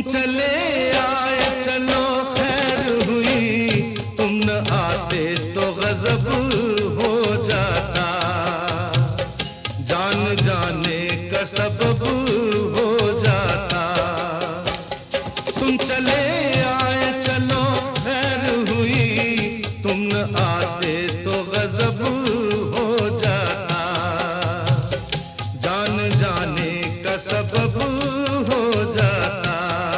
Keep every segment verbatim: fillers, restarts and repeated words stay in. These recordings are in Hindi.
चले आए चलो खैर हुई, तुम न आते तो गजब हो जाता, जान जाने का सबब हो जाता। तुम चले आए चलो खैर हुई, तुम न आते तो गजब हो जाता, जान जाने का सबब हो जाता।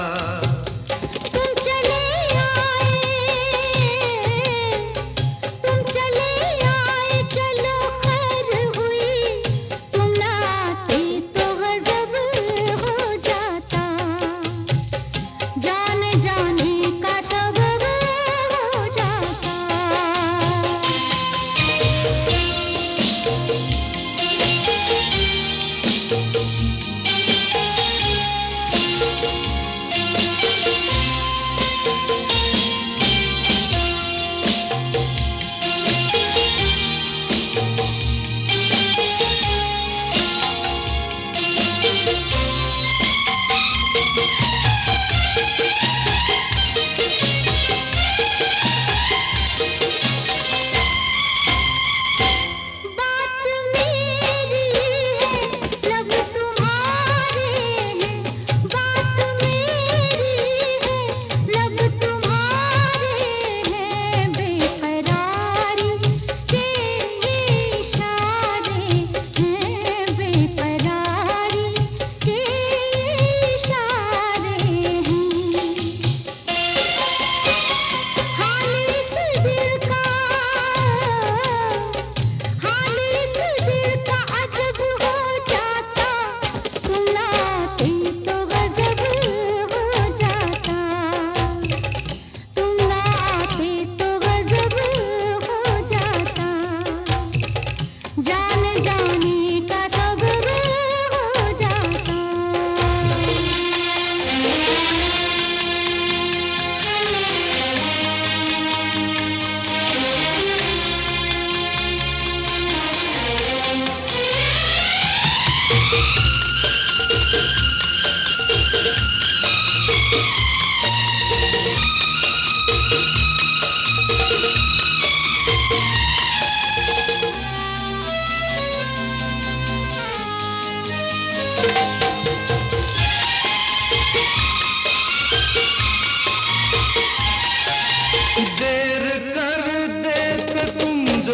देर कर देते तुम जो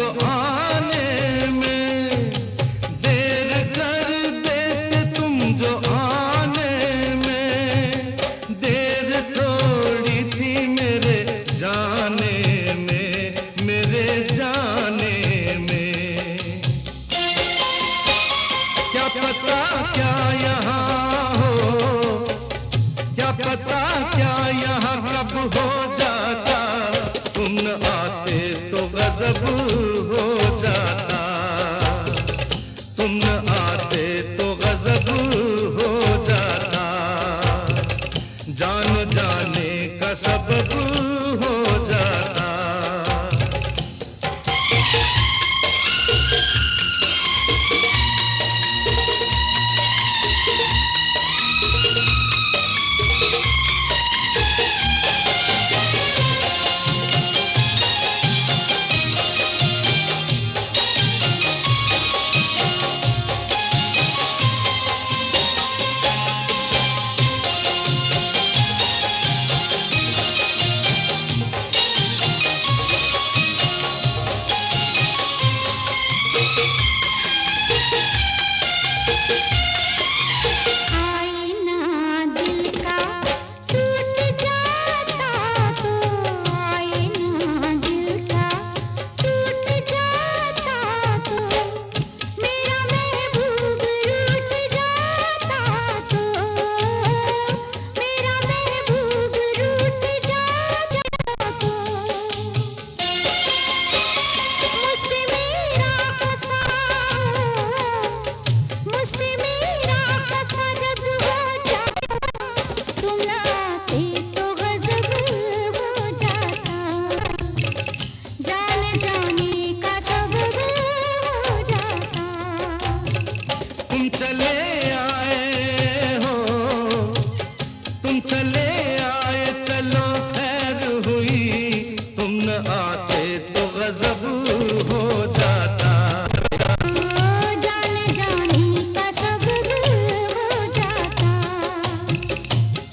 आने में, देर कर देते तुम जो आने में, देर थोड़ी थी मेरे जाने में, मेरे जाने में। क्या पता क्या यहाँ हो, क्या पता क्या यहाँ कब हो जाता, तुम न आते तो गजब हो जाता, तुम न आते तो गजब हो जाता, जान जाने का सबब हो जाता।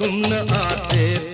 तुम न आते